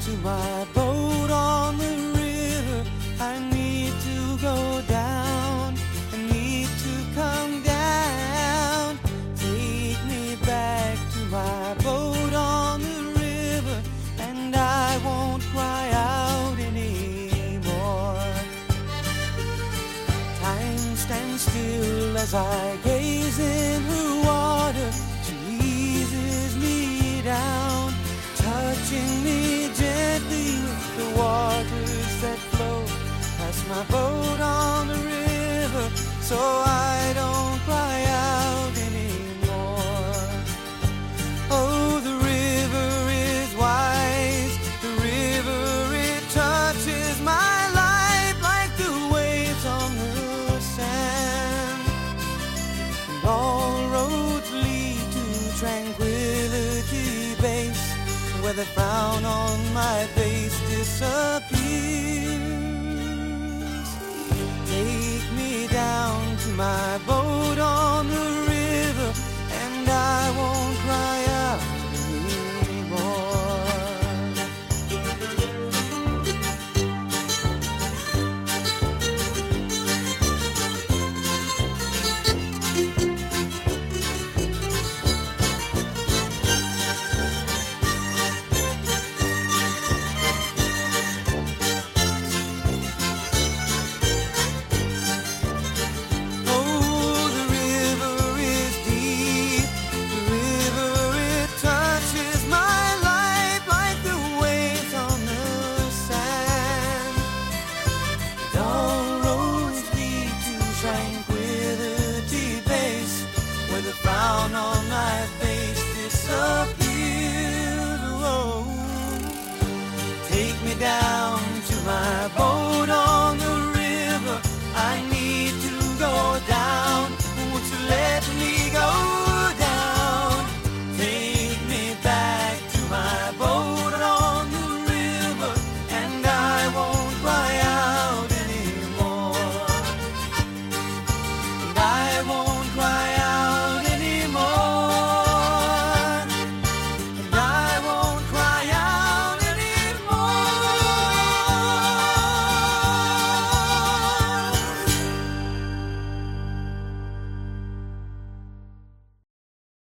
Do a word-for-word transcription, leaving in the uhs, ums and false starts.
to my boat on the river. I need to go down, I need to come down. Take me back to my boat on the river, and I won't cry out anymore. Time stands still as I gaze in her water. She eases me down, touching me gently with the waters that flow past my boat on the river, so I don't cry out anymore. Oh, the river is wise, the river, it touches my life like the waves on the sand. And all roads lead to Tranquility Base, where the frown on my face disappears. Take me down to my boat on the river.